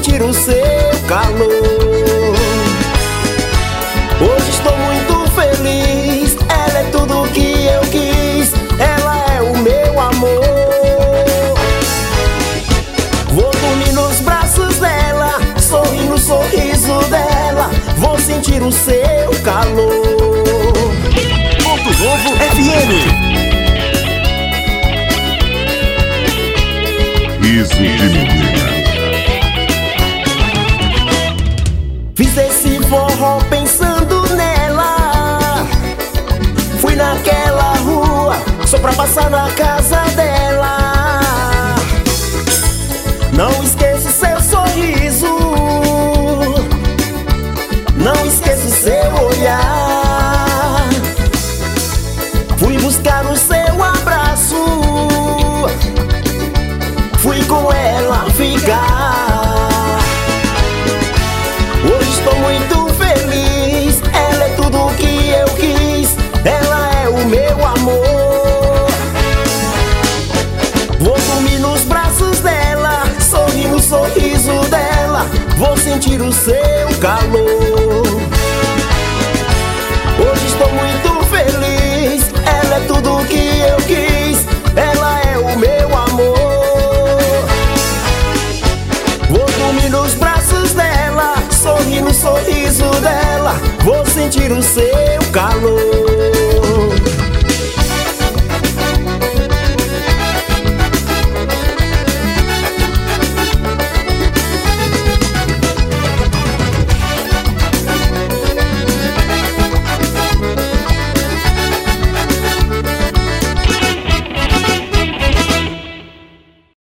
sentir o seu calor. Hoje estou muito feliz, ela é tudo que eu quis, ela é o meu amor. Vou dormir nos braços dela, sorrir no sorriso dela, vou sentir o seu calor. Ponto Novo FM. Riso de menina. Fiz esse forró pensando nela. Fui naquela rua só pra passar na casa dela. Não esqueço seu sorriso, não esqueço seu olhar. Fui buscar o seu abraço, fui com ela ficar. Hoje estou muito feliz, ela é tudo que eu quis, ela é o meu amor. Vou dormir nos braços dela, sorrir no sorriso dela, vou sentir o seu calor. Hoje estou muito feliz, ela é tudo que eu quis, ela é o meu amor. Vou dormir nos braços dela, sorrir no sorriso dela, vou sentir o seu calor.